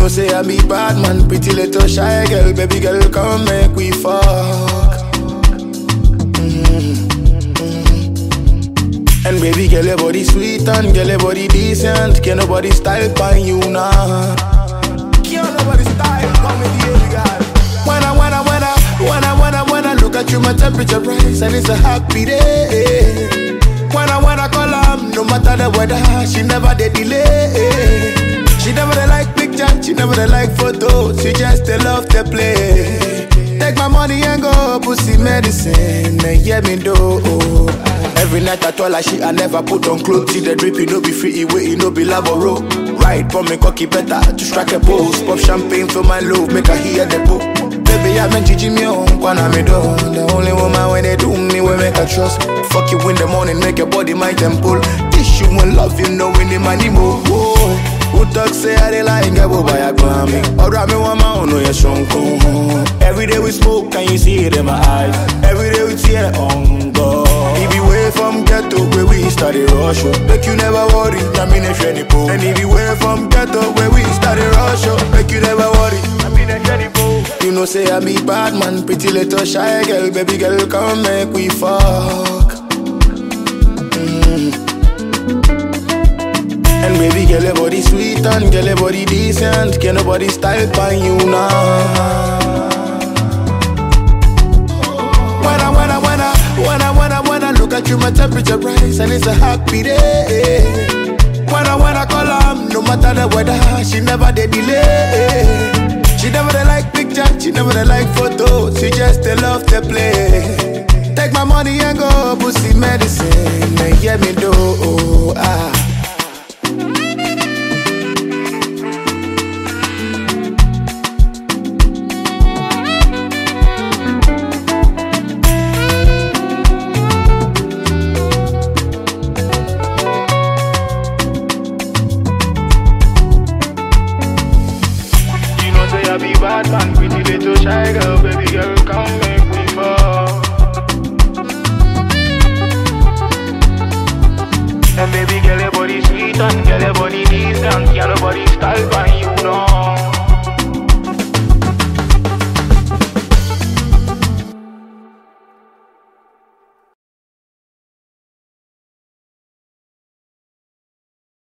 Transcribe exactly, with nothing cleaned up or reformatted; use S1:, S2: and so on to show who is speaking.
S1: know say I be bad man, pretty little shy girl, baby girl, come make we fuck. Mm-hmm. Mm-hmm. And baby girl, your body sweet and girl, your body decent. Can't nobody style by you now. Can't nobody style by me, baby girl. When I, when I, when I, when I, when I, when I look at you, my temperature rise and it's a happy day. When I, when I call her, no matter the weather, she never did delay. She never dey like picture, she never dey like photo, she just dey love to play. Take my money and go pussy medicine, and hear me do. Every night I told her she I never put on clothes. See the drip, it no be free, it wait, it no be laboro. Right, for me cocky better to strike a pose. Pop champagne for my love, make her hear the book. Baby, I've been Gigi me on, Kwana me do. The only woman when they do me, we make her trust. Fuck you in the morning, make your body my temple. Tissue and love, you know when the money move. Who talk say I dey like get bo by a grammy. Or I me want my own, no you strong. Every day we smoke, can you see it in my eyes? Every day we tear on God. If you way from ghetto where we started rush, make you never worry. I mean if any po. And if you way from ghetto where we started rush, make you never worry. I mean if any po. You know say I be bad man, pretty little shy girl, baby girl, come make we fuck. Mm-hmm. And baby girl, your body sweet and girl, your body decent. Can't nobody style by you now. When I, when I, when I, when I, when I, when I look at you, my temperature rise and it's a happy day. When I, when I call her, no matter the weather, she never did delay. She never dey like picture, she never dey like photo, she just dey love to play. Take my money and go pussy medicine, and hear me do. Ah. I be bad man, pretty little shy girl, baby girl, come make me fall. And baby girl, your body sweet and girl, your body decent, can't nobody style by you, no.